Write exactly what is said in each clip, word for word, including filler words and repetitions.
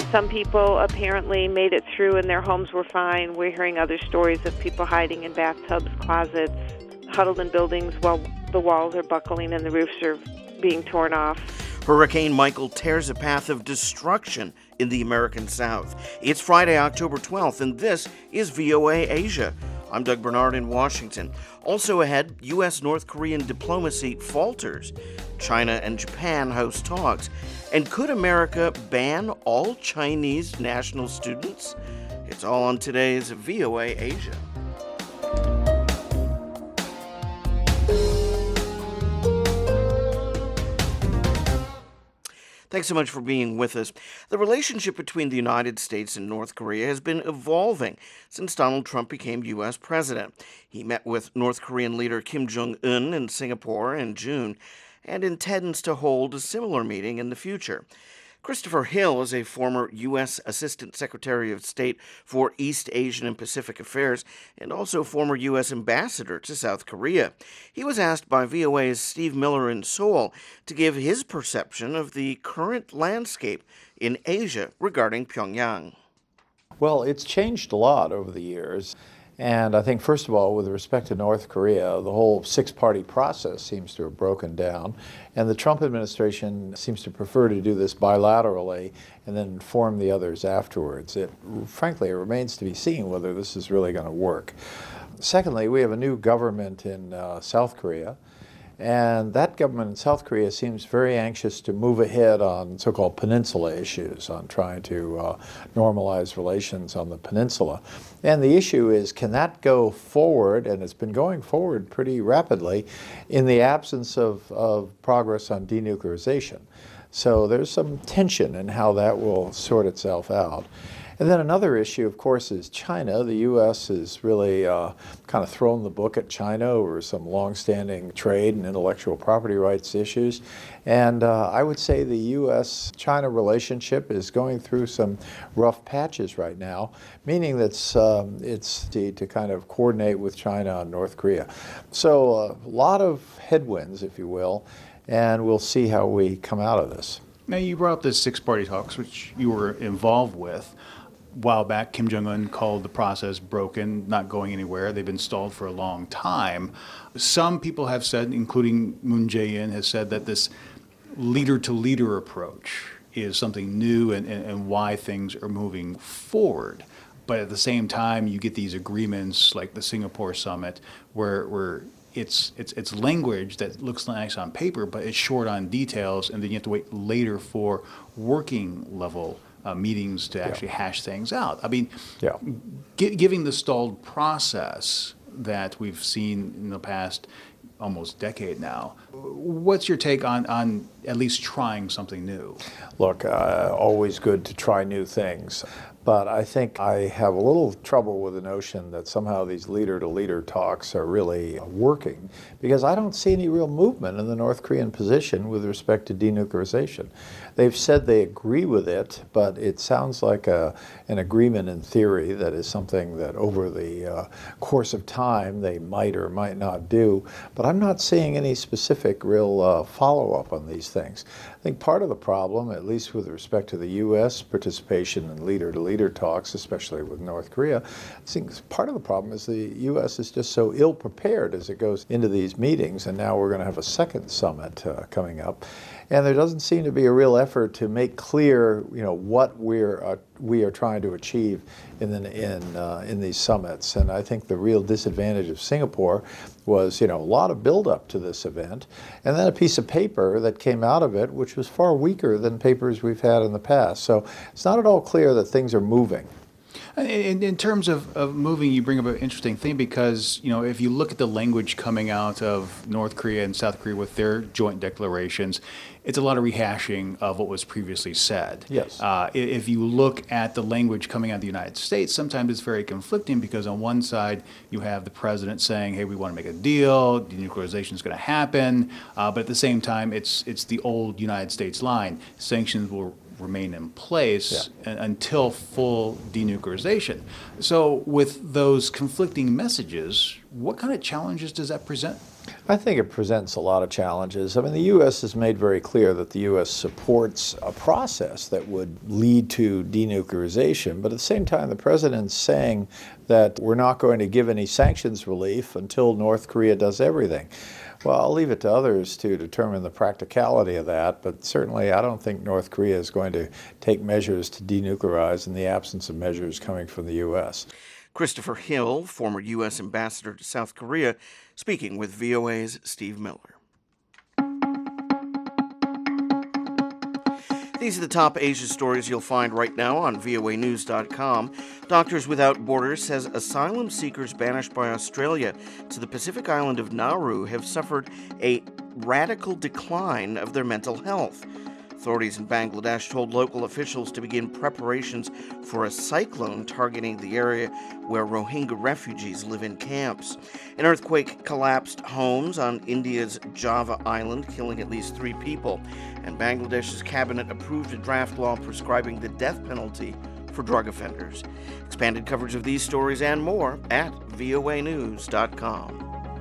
Some people apparently made it through and their homes were fine. We're hearing other stories of people hiding in bathtubs, closets, huddled in buildings while the walls are buckling and the roofs are being torn off. Hurricane Michael tears a path of destruction in the American South. It's Friday, October twelfth, and this is V O A Asia. I'm Doug Bernard in Washington. Also ahead, U S North Korean diplomacy falters. China and Japan host talks. And could America ban all Chinese national students? It's all on today's V O A Asia. Thanks so much for being with us. The relationship between the United States and North Korea has been evolving since Donald Trump became U S president. He met with North Korean leader Kim Jong-un in Singapore in June and intends to hold a similar meeting in the future. Christopher Hill is a former U S Assistant Secretary of State for East Asian and Pacific Affairs and also former U S Ambassador to South Korea. He was asked by V O A's Steve Miller in Seoul to give his perception of the current landscape in Asia regarding Pyongyang. Well, it's changed a lot over the years. And I think, first of all, with respect to North Korea, the whole six-party process seems to have broken down. And the Trump administration seems to prefer to do this bilaterally and then inform the others afterwards. It, frankly, it remains to be seen whether this is really going to work. Secondly, we have a new government in uh, South Korea. And that government in South Korea seems very anxious to move ahead on so-called peninsula issues, on trying to uh, normalize relations on the peninsula. And the issue is, can that go forward, and it's been going forward pretty rapidly, in the absence of, of progress on denuclearization? So there's some tension in how that will sort itself out. And then another issue, of course, is China. The U S has really uh, kind of thrown the book at China over some longstanding trade and intellectual property rights issues. And uh, I would say the U S China relationship is going through some rough patches right now, meaning that um, it's to, to kind of coordinate with China on North Korea. So uh, a lot of headwinds, if you will, and we'll see how we come out of this. Now, you brought up the six-party talks, which you were involved with. A while back, Kim Jong-un called the process broken, not going anywhere. They've been stalled for a long time. Some people have said, including Moon Jae-in, has said that this leader-to-leader approach is something new and, and, and why things are moving forward. But at the same time, you get these agreements like the Singapore summit where, where it's, it's, it's language that looks nice on paper, but it's short on details, and then you have to wait later for working level Uh, meetings to actually yeah. hash things out. I mean, yeah. gi- given the stalled process that we've seen in the past almost decade now, what's your take on, on at least trying something new? Look, uh, always good to try new things. But I think I have a little trouble with the notion that somehow these leader-to-leader talks are really working, because I don't see any real movement in the North Korean position with respect to denuclearization. They've said they agree with it, but it sounds like a, an agreement in theory that is something that over the uh, course of time they might or might not do. But I'm not seeing any specific real uh, follow-up on these things. I think part of the problem, at least with respect to the U S participation in leader-to-leader talks, especially with North Korea, I think part of the problem is the U S is just so ill-prepared as it goes into these meetings, and now we're going to have a second summit uh, coming up. And there doesn't seem to be a real effort to make clear, you know, what we're uh, we are trying to achieve in the, in uh, in these summits. And I think the real disadvantage of Singapore was, you know, a lot of build-up to this event, and then a piece of paper that came out of it, which was far weaker than papers we've had in the past. So it's not at all clear that things are moving. In, in terms of, of moving, you bring up an interesting thing, because, you know, if you look at the language coming out of North Korea and South Korea with their joint declarations, it's a lot of rehashing of what was previously said. Yes. Uh, if you look at the language coming out of the United States, sometimes it's very conflicting, because on one side you have the president saying, hey, we want to make a deal, denuclearization is going to happen, uh, but at the same time it's it's the old United States line, sanctions will remain in place yeah. until full denuclearization. So with those conflicting messages, what kind of challenges does that present I think it presents a lot of challenges. I mean, the U S has made very clear that the U S supports a process that would lead to denuclearization, but at the same time, the president's saying that we're not going to give any sanctions relief until North Korea does everything. Well, I'll leave it to others to determine the practicality of that, but certainly I don't think North Korea is going to take measures to denuclearize in the absence of measures coming from the U S. Christopher Hill, former U S ambassador to South Korea, speaking with V O A's Steve Miller. These are the top Asia stories you'll find right now on V O A news dot com. Doctors Without Borders says asylum seekers banished by Australia to the Pacific island of Nauru have suffered a radical decline of their mental health. Authorities in Bangladesh told local officials to begin preparations for a cyclone targeting the area where Rohingya refugees live in camps. An earthquake collapsed homes on India's Java island, killing at least three people. And Bangladesh's cabinet approved a draft law prescribing the death penalty for drug offenders. Expanded coverage of these stories and more at V O A news dot com.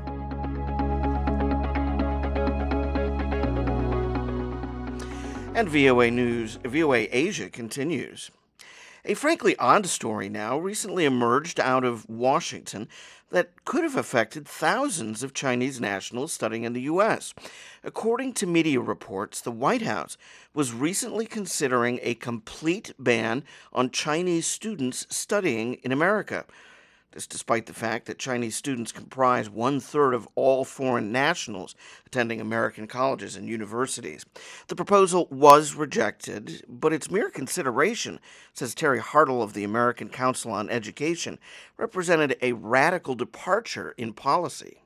And V O A News, V O A Asia continues. A frankly odd story now recently emerged out of Washington that could have affected thousands of Chinese nationals studying in the U S. According to media reports, the White House was recently considering a complete ban on Chinese students studying in America. This despite the fact that Chinese students comprise one-third of all foreign nationals attending American colleges and universities. The proposal was rejected, but its mere consideration, says Terry Hartle of the American Council on Education, represented a radical departure in policy.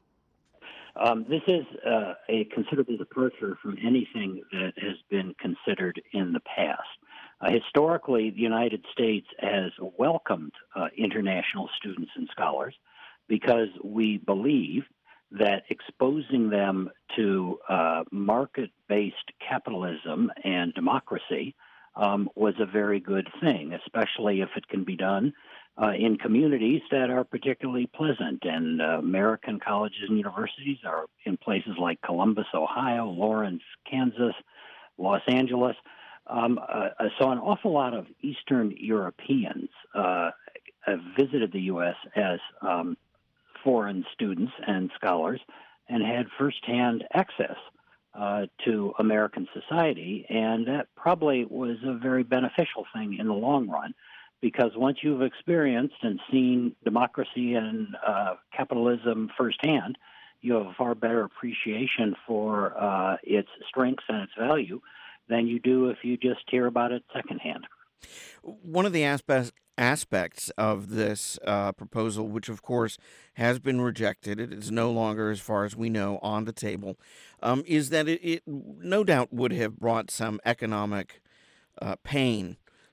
Um, this is uh, a considerable departure from anything that has been considered in the past. Uh, historically, the United States has welcomed uh, international students and scholars because we believe that exposing them to uh, market-based capitalism and democracy um, was a very good thing, especially if it can be done uh, in communities that are particularly pleasant. And uh, American colleges and universities are in places like Columbus, Ohio, Lawrence, Kansas, Los Angeles. Um, uh, so an awful lot of Eastern Europeans uh, have visited the U S as um, foreign students and scholars and had firsthand access uh, to American society, and that probably was a very beneficial thing in the long run, because once you've experienced and seen democracy and uh, capitalism firsthand, you have a far better appreciation for uh, its strengths and its value than you do if you just hear about it secondhand. One of the aspects aspects of this uh, proposal, which of course has been rejected, it is no longer, as far as we know, on the table, um, is that it, it no doubt would have brought some economic uh, pain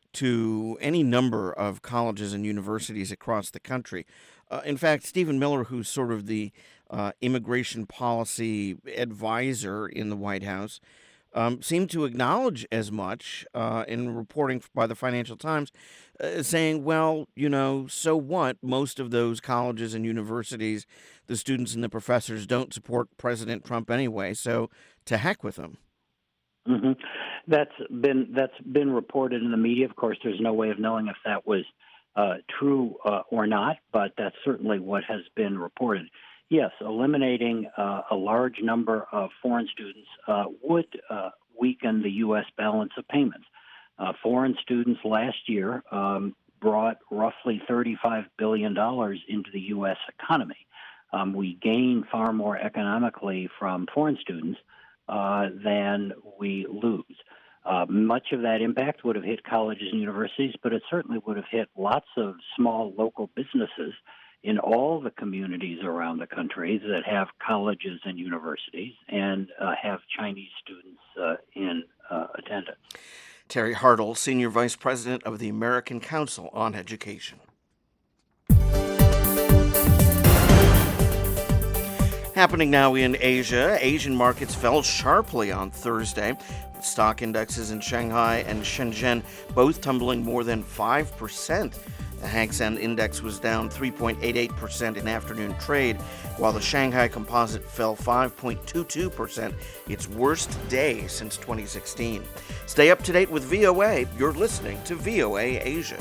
to any number of colleges and universities across the country. Uh, in fact, Stephen Miller, who's sort of the uh, immigration policy advisor in the White House, Um, seemed to acknowledge as much uh, in reporting by the Financial Times, uh, saying, well, you know, so what? Most of those colleges and universities, the students and the professors don't support President Trump anyway, so to heck with them. Mm-hmm. That's been that's been reported in the media. Of course, there's no way of knowing if that was uh, true uh, or not, but that's certainly what has been reported. Yes, eliminating uh, a large number of foreign students uh, would uh, weaken the U S balance of payments. Uh, foreign students last year um, brought roughly thirty-five billion dollars into the U S economy. Um, we gain far more economically from foreign students uh, than we lose. Uh, much of that impact would have hit colleges and universities, but it certainly would have hit lots of small local businesses in all the communities around the country that have colleges and universities and uh, have Chinese students uh, in uh, attendance. Terry Hartle, Senior Vice President of the American Council on Education. Happening now in Asia, Asian markets fell sharply on Thursday, with stock indexes in Shanghai and Shenzhen both tumbling more than five percent. The Hang Seng Index was down three point eight eight percent in afternoon trade, while the Shanghai Composite fell five point two two percent, its worst day since twenty sixteen. Stay up to date with V O A. You're listening to V O A Asia.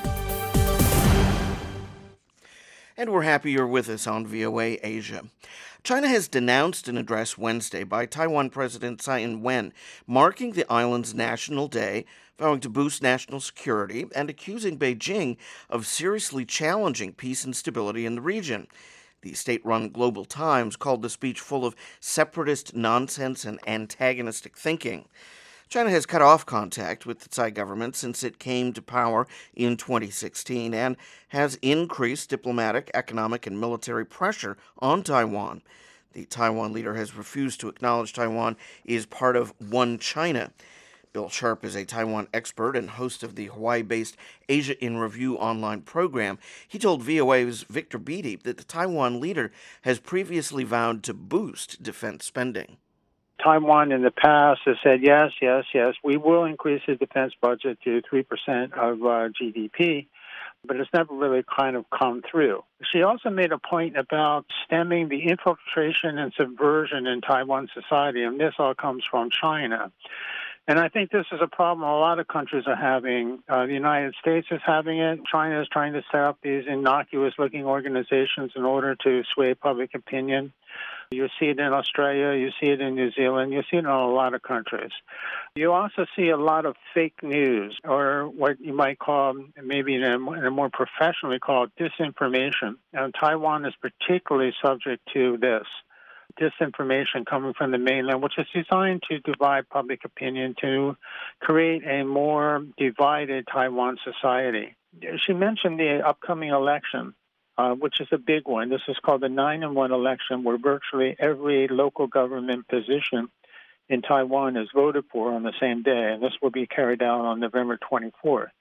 And we're happy you're with us on V O A Asia. China has denounced an address Wednesday by Taiwan President Tsai Ing-wen, marking the island's National Day, vowing to boost national security and accusing Beijing of seriously challenging peace and stability in the region. The state-run Global Times called the speech full of separatist nonsense and antagonistic thinking. China has cut off contact with the Tsai government since it came to power in twenty sixteen and has increased diplomatic, economic, and military pressure on Taiwan. The Taiwan leader has refused to acknowledge Taiwan is part of One China. Bill Sharp is a Taiwan expert and host of the Hawaii-based Asia in Review online program. He told V O A's Victor Beattie that the Taiwan leader has previously vowed to boost defense spending. Taiwan in the past has said, yes, yes, yes, we will increase the defense budget to three percent of uh, G D P, but it's never really kind of come through. She also made a point about stemming the infiltration and subversion in Taiwan society, and this all comes from China. And I think this is a problem a lot of countries are having. Uh, the United States is having it. China is trying to set up these innocuous-looking organizations in order to sway public opinion. You see it in Australia, you see it in New Zealand, you see it in a lot of countries. You also see a lot of fake news, or what you might call, maybe in a, in a more professionally called disinformation. And Taiwan is particularly subject to this. Disinformation coming from the mainland, which is designed to divide public opinion, to create a more divided Taiwan society. She mentioned the upcoming election, uh, which is a big one. This is called the nine in one election, where virtually every local government position in Taiwan is voted for on the same day, and this will be carried out on November twenty-fourth.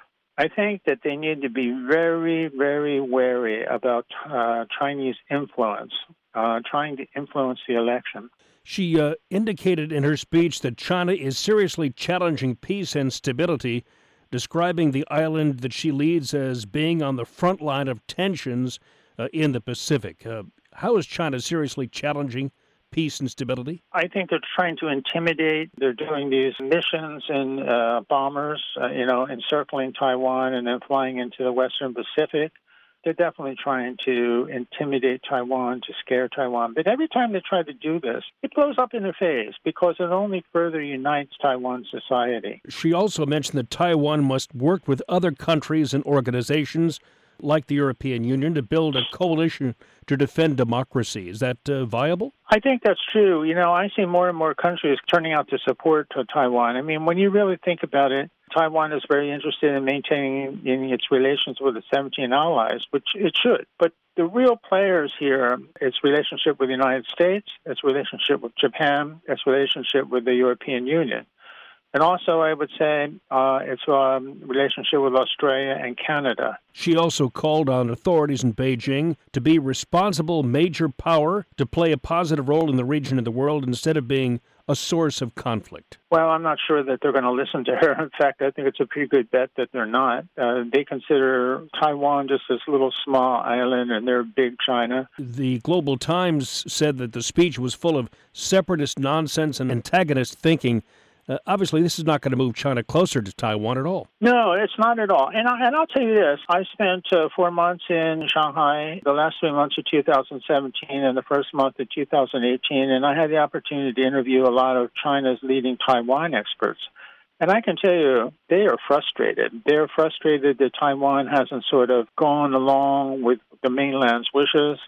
I think that they need to be very, very wary about uh, Chinese influence, uh, trying to influence the election. She uh, indicated in her speech that China is seriously challenging peace and stability, describing the island that she leads as being on the front line of tensions uh, in the Pacific. Uh, how is China seriously challenging peace and stability? I think they're trying to intimidate. They're doing these missions and uh, bombers, uh, you know, encircling Taiwan and then flying into the Western Pacific. They're definitely trying to intimidate Taiwan, to scare Taiwan. But every time they try to do this, it blows up in their face because it only further unites Taiwan society. She also mentioned that Taiwan must work with other countries and organizations like the European Union to build a coalition to defend democracy. Is that uh, viable? I think that's true. You know, I see more and more countries turning out to support uh, Taiwan. I mean, when you really think about it, Taiwan is very interested in maintaining in its relations with its seventeen allies, which it should. But the real players here, its relationship with the United States, its relationship with Japan, its relationship with the European Union. And also, I would say, uh, its um, relationship with Australia and Canada. She also called on authorities in Beijing to be responsible major power, to play a positive role in the region and the world instead of being a source of conflict. Well, I'm not sure that they're going to listen to her. In fact, I think it's a pretty good bet that they're not. Uh, they consider Taiwan just this little small island, and they're big China. The Global Times said that the speech was full of separatist nonsense and antagonist thinking. Uh, obviously, this is not going to move China closer to Taiwan at all. No, it's not at all. And, I, and I'll tell you this. I spent uh, four months in Shanghai, the last three months of two thousand seventeen and the first month of two thousand eighteen, and I had the opportunity to interview a lot of China's leading Taiwan experts. And I can tell you, they are frustrated. They're frustrated that Taiwan hasn't sort of gone along with the mainland's wishes,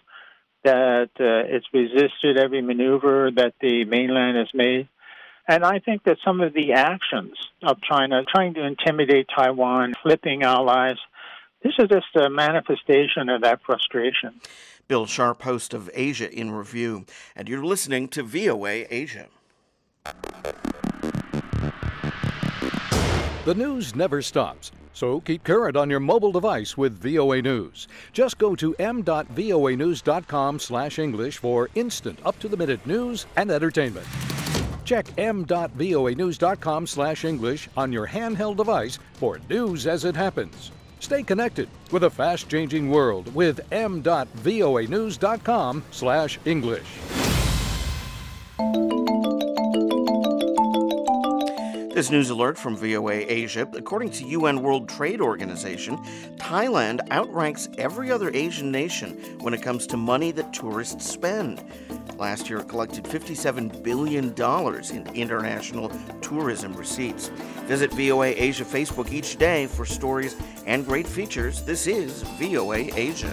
that uh, it's resisted every maneuver that the mainland has made. And I think that some of the actions of China, trying to intimidate Taiwan, flipping allies, this is just a manifestation of that frustration. Bill Sharp, host of Asia in Review, and you're listening to V O A Asia. The news never stops, so keep current on your mobile device with V O A News. Just go to m dot voa news dot com slash English for instant, up-to-the-minute news and entertainment. Check m dot voa news dot com slash English on your handheld device for news as it happens. Stay connected with a fast-changing world with m dot voa news dot com slash English. This news alert from V O A Asia. According to U N World Trade Organization, Thailand outranks every other Asian nation when it comes to money that tourists spend. Last year, it collected fifty-seven billion dollars in international tourism receipts. Visit V O A Asia Facebook each day for stories and great features. This is V O A Asia.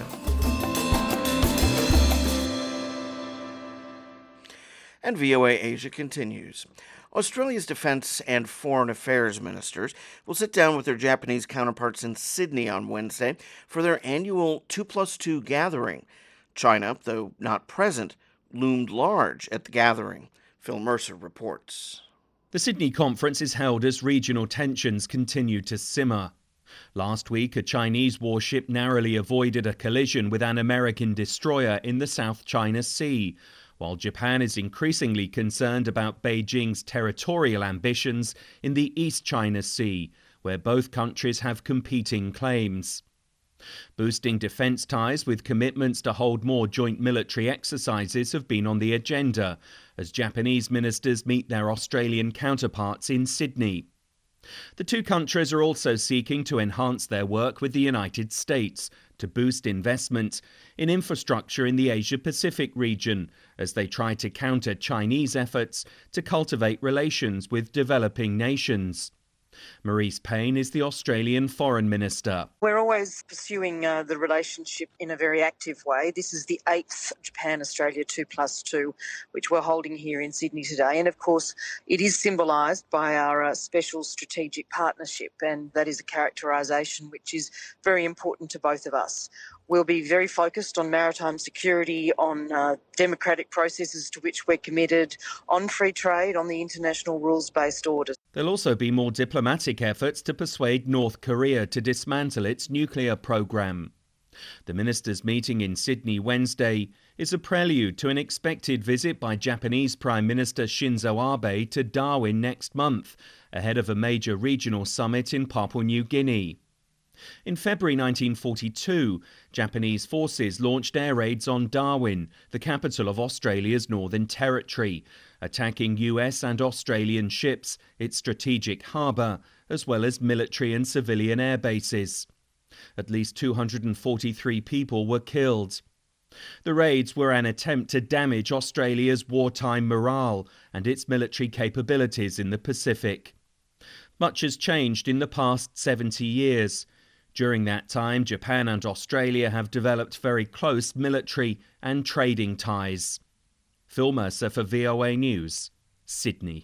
And V O A Asia continues. Australia's defense and foreign affairs ministers will sit down with their Japanese counterparts in Sydney on Wednesday for their annual two plus two gathering. China, though not present, loomed large at the gathering. Phil Mercer reports. The Sydney conference is held as regional tensions continue to simmer. Last week, a Chinese warship narrowly avoided a collision with an American destroyer in the South China Sea, while Japan is increasingly concerned about Beijing's territorial ambitions in the East China Sea, where both countries have competing claims. Boosting defence ties with commitments to hold more joint military exercises have been on the agenda, as Japanese ministers meet their Australian counterparts in Sydney. The two countries are also seeking to enhance their work with the United States to boost investment in infrastructure in the Asia-Pacific region as they try to counter Chinese efforts to cultivate relations with developing nations. Marise Payne is the Australian Foreign Minister. We're always pursuing uh, the relationship in a very active way. This is the eighth Japan-Australia two plus two, which we're holding here in Sydney today. And of course, it is symbolised by our uh, special strategic partnership, and that is a characterisation which is very important to both of us. We'll be very focused on maritime security, on uh, democratic processes to which we're committed, on free trade, on the international rules-based order. There'll also be more diplomatic efforts to persuade North Korea to dismantle its nuclear program. The ministers' meeting in Sydney Wednesday is a prelude to an expected visit by Japanese Prime Minister Shinzo Abe to Darwin next month, ahead of a major regional summit in Papua New Guinea. In February nineteen forty-two, Japanese forces launched air raids on Darwin, the capital of Australia's Northern Territory, attacking U S and Australian ships, its strategic harbour, as well as military and civilian air bases. At least two hundred forty-three people were killed. The raids were an attempt to damage Australia's wartime morale and its military capabilities in the Pacific. Much has changed in the past seventy years. During that time, Japan and Australia have developed very close military and trading ties. Phil Mercer for V O A News, Sydney.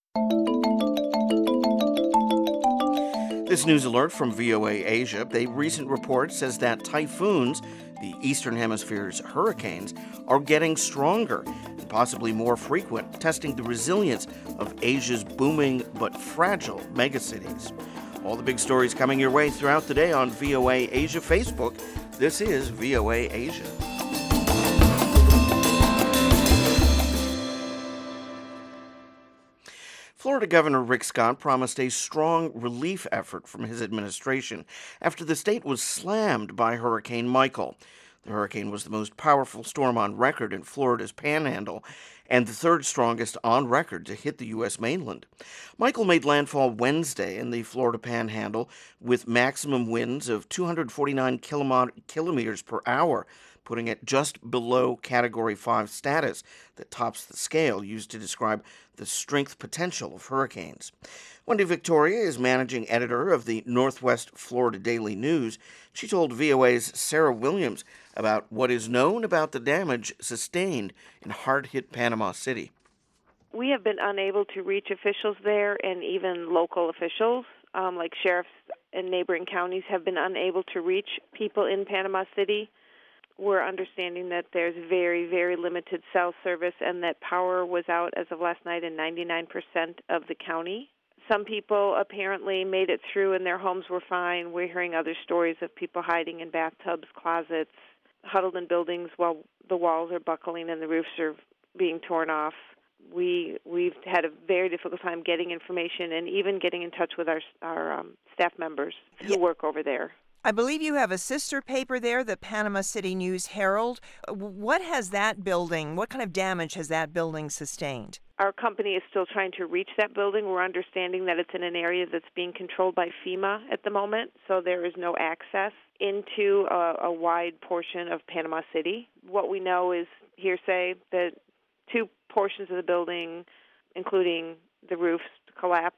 This news alert from V O A Asia. A recent report says that typhoons, the Eastern Hemisphere's hurricanes, are getting stronger and possibly more frequent, testing the resilience of Asia's booming but fragile megacities. All the big stories coming your way throughout the day on V O A Asia Facebook. This is V O A Asia. Florida Governor Rick Scott promised a strong relief effort from his administration after the state was slammed by Hurricane Michael. The hurricane was the most powerful storm on record in Florida's Panhandle and the third strongest on record to hit the U S mainland. Michael made landfall Wednesday in the Florida Panhandle with maximum winds of two hundred forty-nine kilometers per hour, putting it just below Category five status that tops the scale used to describe the strength potential of hurricanes. Wendy Victoria is managing editor of the Northwest Florida Daily News. She told V O A's Sarah Williams about what is known about the damage sustained in hard-hit Panama City. We have been unable to reach officials there, and even local officials, um, like sheriffs in neighboring counties, have been unable to reach people in Panama City. We're understanding that there's very, very limited cell service and that power was out as of last night in ninety-nine percent of the county. Some people apparently made it through and their homes were fine. We're hearing other stories of people hiding in bathtubs, closets, huddled in buildings while the walls are buckling and the roofs are being torn off. We, we've had a very difficult time getting information and even getting in touch with our, our um, staff members who Yeah. work over there. I believe you have a sister paper there, the Panama City News Herald. What has that building, what kind of damage has that building sustained? Our company is still trying to reach that building. We're understanding that it's in an area that's being controlled by FEMA at the moment, so there is no access into a, a wide portion of Panama City. What we know is hearsay that two portions of the building, including the roofs, collapsed,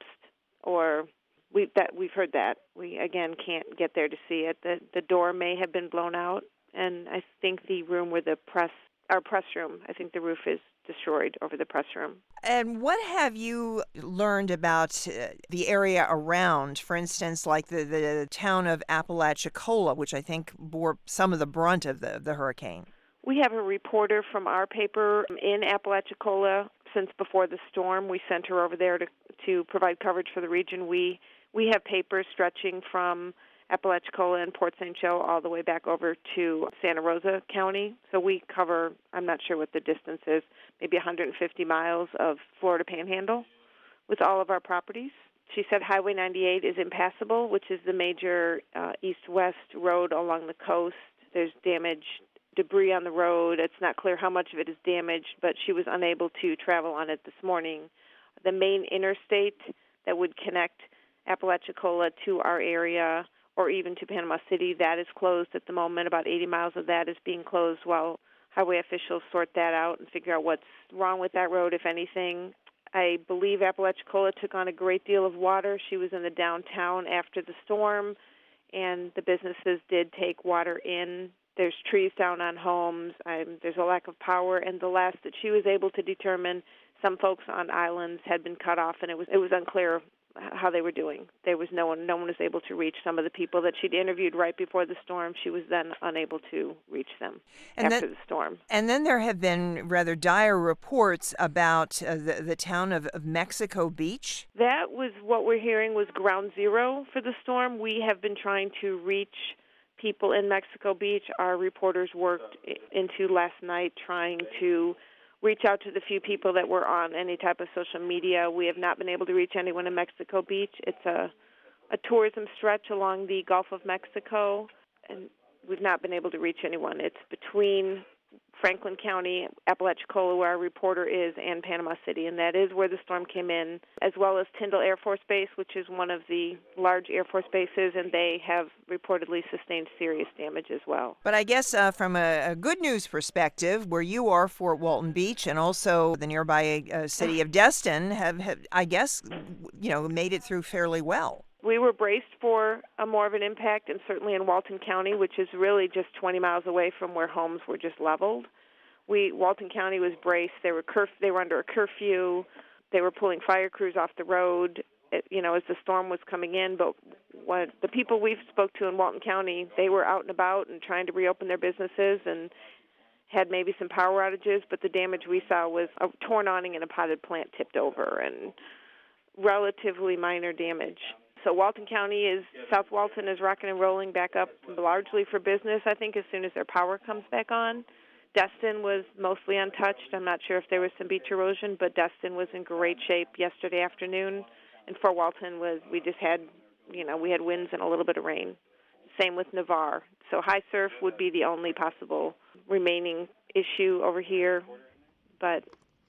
or we that we've heard that. We again can't get there to see it. The the door may have been blown out, and I think the room where the press, our press room, I think the roof is destroyed over the press room. And what have you learned about uh, the area around, for instance, like the, the town of Apalachicola, which I think bore some of the brunt of the, the hurricane? We have a reporter from our paper in Apalachicola since before the storm. We sent her over there to, to provide coverage for the region. We we have papers stretching from Apalachicola and Port Saint Joe all the way back over to Santa Rosa County. So we cover, I'm not sure what the distance is, maybe one hundred fifty miles of Florida Panhandle with all of our properties. She said Highway ninety-eight is impassable, which is the major uh, east-west road along the coast. There's damage, debris on the road. It's not clear how much of it is damaged, but she was unable to travel on it this morning. The main interstate that would connect Apalachicola to our area or even to Panama City, that is closed at the moment. About eighty miles of that is being closed while highway officials sort that out and figure out what's wrong with that road, if anything. I believe Apalachicola took on a great deal of water. She was in the downtown after the storm, and the businesses did take water in. There's trees down on homes. Um, there's a lack of power, and the last that she was able to determine, some folks on islands had been cut off, and it was it was unclear how they were doing. There was no one, no one was able to reach some of the people that she'd interviewed right before the storm. She was then unable to reach them and after then, the storm. And then there have been rather dire reports about uh, the, the town of, of Mexico Beach. That was what we're hearing was ground zero for the storm. We have been trying to reach people in Mexico Beach. Our reporters worked into last night trying to reach out to the few people that were on any type of social media. We have not been able to reach anyone in Mexico Beach. It's a, a tourism stretch along the Gulf of Mexico, and we've not been able to reach anyone. It's between Franklin County, Apalachicola, where our reporter is, and Panama City, and that is where the storm came in, as well as Tyndall Air Force Base, which is one of the large Air Force bases, and they have reportedly sustained serious damage as well. But I guess uh, from a, a good news perspective, where you are, Fort Walton Beach, and also the nearby uh, city of Destin, have, have, I guess, you know, made it through fairly well. We were braced for a more of an impact, and certainly in Walton County, which is really just twenty miles away from where homes were just leveled. We Walton County was braced. They were curf- they were under a curfew. They were pulling fire crews off the road, you know, as the storm was coming in. But what the people we've spoke to in Walton County, they were out and about and trying to reopen their businesses and had maybe some power outages. But the damage we saw was a torn awning and a potted plant tipped over, and relatively minor damage. So Walton County is, South Walton is rocking and rolling back up largely for business, I think, as soon as their power comes back on. Destin was mostly untouched. I'm not sure if there was some beach erosion, but Destin was in great shape yesterday afternoon. And Fort Walton was, we just had, you know, we had winds and a little bit of rain. Same with Navarre. So high surf would be the only possible remaining issue over here, but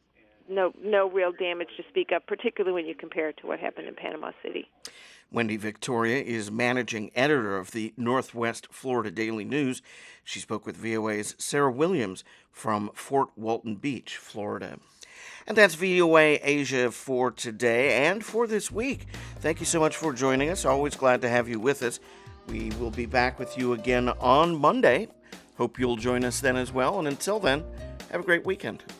no, no real damage to speak of, particularly when you compare it to what happened in Panama City. Wendy Victoria is managing editor of the Northwest Florida Daily News. She spoke with V O A's Sarah Williams from Fort Walton Beach, Florida. And that's V O A Asia for today and for this week. Thank you so much for joining us. Always glad to have you with us. We will be back with you again on Monday. Hope you'll join us then as well. And until then, have a great weekend.